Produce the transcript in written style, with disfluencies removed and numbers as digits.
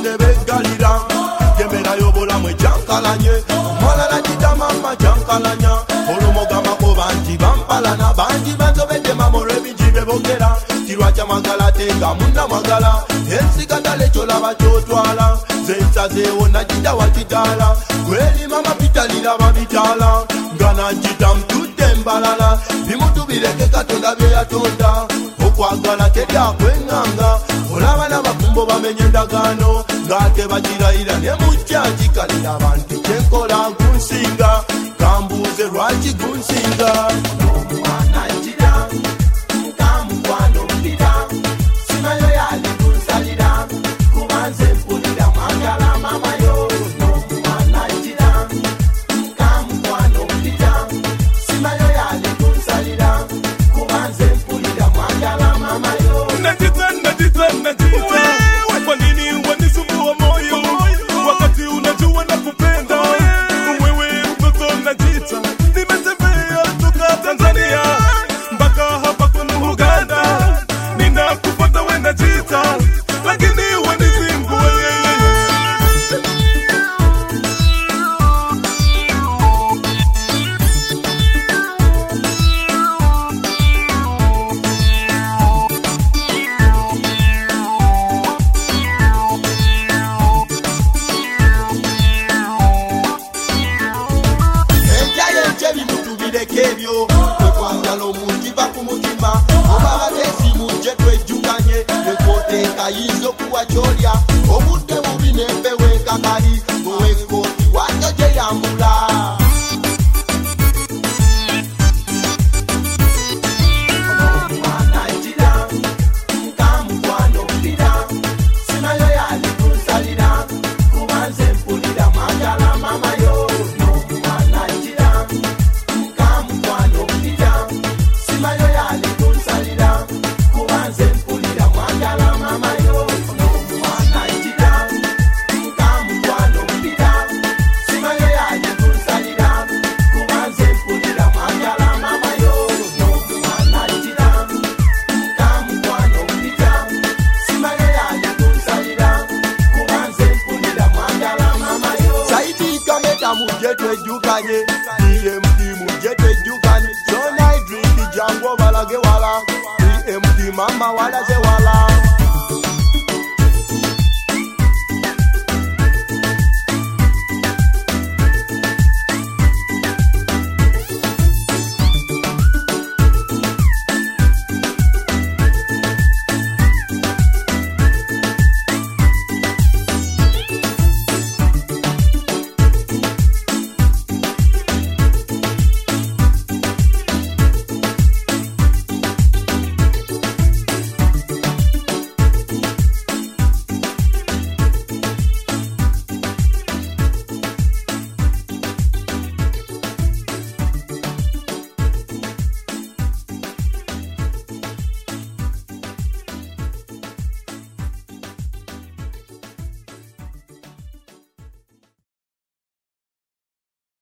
nebegalira gemera yobola mwe jankalanye malala dita mama jankalanya olumogama ko banji bampalana banji banzobedde mamoro ebijibe bogera kirwacha magala tenga munda magala ensigatale cholaba chotwala zensa zeona jida watidala kweli mama pitalira babitala ngana jita mtude mbalala bimutubireke katonda bye yatonda okwagala tedya kwenganga olaba n'abafumbo bamenye endagaano ng'ate bagirayira ne mujjanji kalira abantu kyenkola nkunsinga kambuuze lwaki gunsinga omwana njira nkamukwano mpira simayo yali kunsalira kubanze mpulira mwagala mamayo omwana njira nkamukwano mpira simayo yali kunsalira kubanze mpulira mwagala mamayo kwa nini wanisumbua moyo wakati unajua na kupenda wewe mtoto najita nimetembea toka Tanzania mpaka hapa kwenu Uganda ninakupata we najita lakini wanisumbua kebyo okwagala omuntu bakumutima obaba tesi muje twejjukanye ekoteka yinza okuwa kyolya obudde bubi nempewo enkakali owekoti wajo gye yambula omwana njira nkamukwano mpira simayo yali kunsalira kubanze mpulira mwagala mamayo simayo yali kunsalira kubanze mpulira mwagala mamayo omwana njira nkamukwano mpira simayo yali kunsalira kubanze mpulira mwagala mamayo omwana njira nkamukwano mpira simayo yali kunsalira kubanze mpulira mwagala mamayo saidi kameta muje twejjukanye DMD muje twejjukanye Jango balage wala, DMD mama wala ze wala.